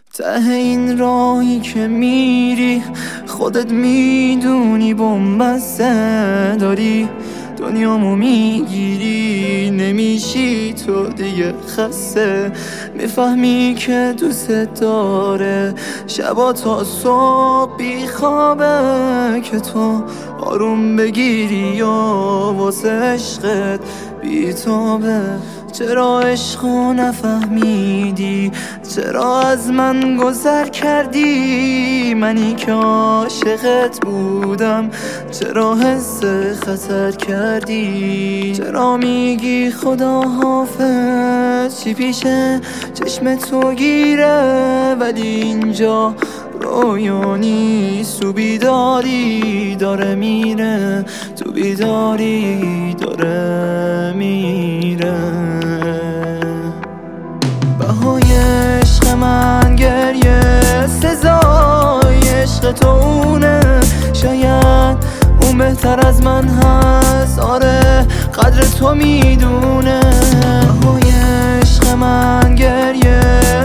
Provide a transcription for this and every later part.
ته این راهی که میری خودت میدونی بن‌بسته داری دنیامو میگیری، نمیشی تو دیگه خسته. میفهمی که دوست داره شبا تا صبح بیخوابه که تو آروم بگیری و واسه عشقت بیتابه. چرا عشقو نفهمیدی؟ چرا از من گذر کردی؟ منی که عاشقت بودم چرا حس خطر کردی؟ چرا میگی خدا حافظ؟ چی پیشه چشم تو گیره ولی اینجا رویا نیست. تو بیداری داره میره، تو بیداری داره میره. بهای عشق من گریه، سزای عشق تو اونه. شاید اون بهتر از من هست، آره قدر تو میدونه. بهای عشق من گریه،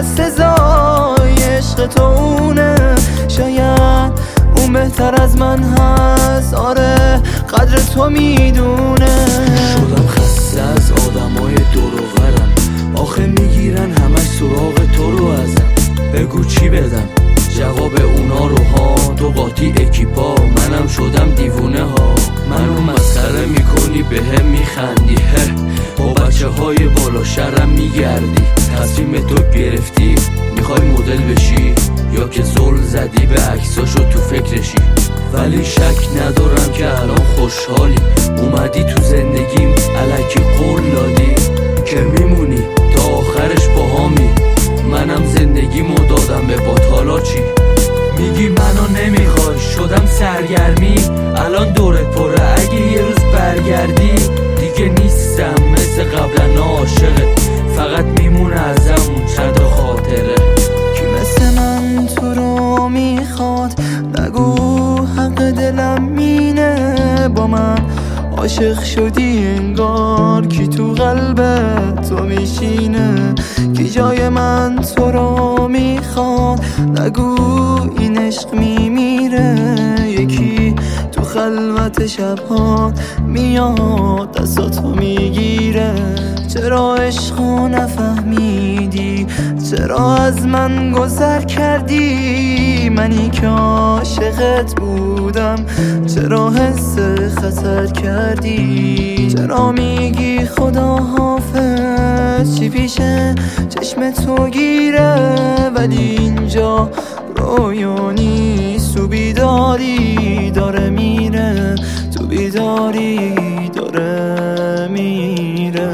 سزای عشق تو اونه. شاید اون بهتر از من هست، آره قدر تو میدونه. شدم خسته از آدمای دور و برم، آخه میگیرن همش سراغ تو رو ازم. بگو چی بدم جواب اونا رو ها؟ تو قاطی اکیپا منم شدم دیوونه ها. منو مسخره میکنی بهم میخندی، با بچه های بالا شرم میگردی. تصمیم تو گرفتی میخوای مدل بشی یا که زل زدی به عکساشو تو فکرشی؟ ولی شک ندارم که الان خوشحالی، اومدی تو زندگیم الکی قول دادی که میمونی تا آخرش باهامی. منم زندگیمو دادم به باد، حالا چی؟ میگی منو نمیخوای، شدم سرگرمی الان دورت پره. اگه یه روز برگردی دیگه نیستم مثل قبلا عاشقت، فقط میمونه ازمون چند خاطره. کی مثل من تو رو میخواد؟ نگو حق دلم مینه. با من عاشق شدی انگار، کی تو قلبت تو میشینه؟ کی جای من تو رو میخواد؟ نگو این عشق میمیره. یکی تو خلوت شبها میاد دستاتو میگیره. چرا عشقو نفهمیدی؟ چرا از من گذر کردی؟ منی که عاشقت بودم چرا حس خطر کردی؟ چرا میگی خدا حافظ؟ چی پیشه چشم تو گیره ولی اینجا رویا نیست. تو بیداری داره میره، تو بیداری داره میره.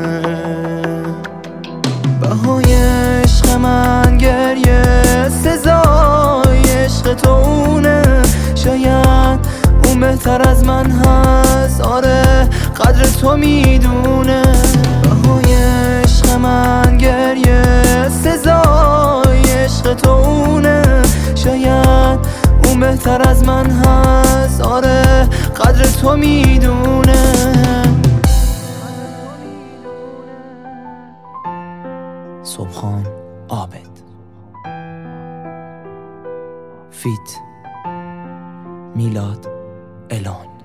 بهای عشق من گریه، سزای عشق تو اونه. شاید اون بهتر از من هست، آره قدر تو میدونه. بهای عشق من گریه، سزای عشق تو اونه. شاید اون بهتر از من هست، آره قدر تو میدونه. صبحان عابد فیت میلاد الان